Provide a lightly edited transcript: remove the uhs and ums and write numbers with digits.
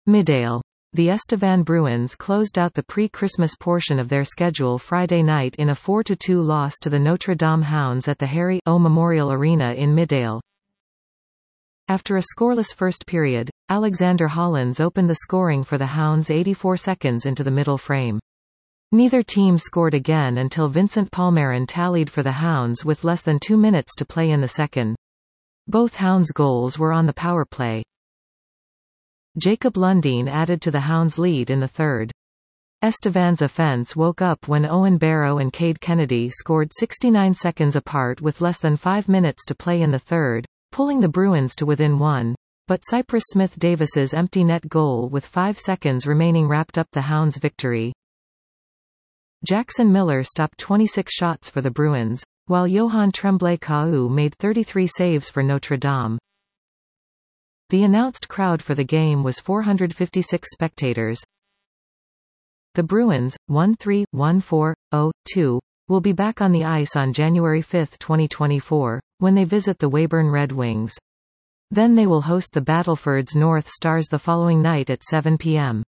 Midale. The Estevan Bruins closed out the pre-Christmas portion of their schedule Friday night in a 4-2 loss to the Notre Dame Hounds at the Harry O. Memorial Arena in Midale. After a scoreless first period, Alexander Hollins opened the scoring for the Hounds 84 seconds into the middle frame. Neither team scored again until Vincent Palmarin tallied for the Hounds with less than 2 minutes to play in the second. Both Hounds goals were on the power play. Jacob Lundin added to the Hounds' lead in the third. Estevan's offense woke up when Owen Barrow and Cade Kennedy scored 69 seconds apart with less than 5 minutes to play in the third, pulling the Bruins to within one, but Cypress Smith-Davis's empty net goal with 5 seconds remaining wrapped up the Hounds' victory. Jackson Miller stopped 26 shots for the Bruins, while Johan Tremblay-Cahu made 33 saves for Notre Dame. The announced crowd for the game was 456 spectators. The Bruins, 1-3-1-4-0-2, will be back on the ice on January 5, 2024, when they visit the Weyburn Red Wings. Then they will host the Battlefords North Stars the following night at 7 p.m.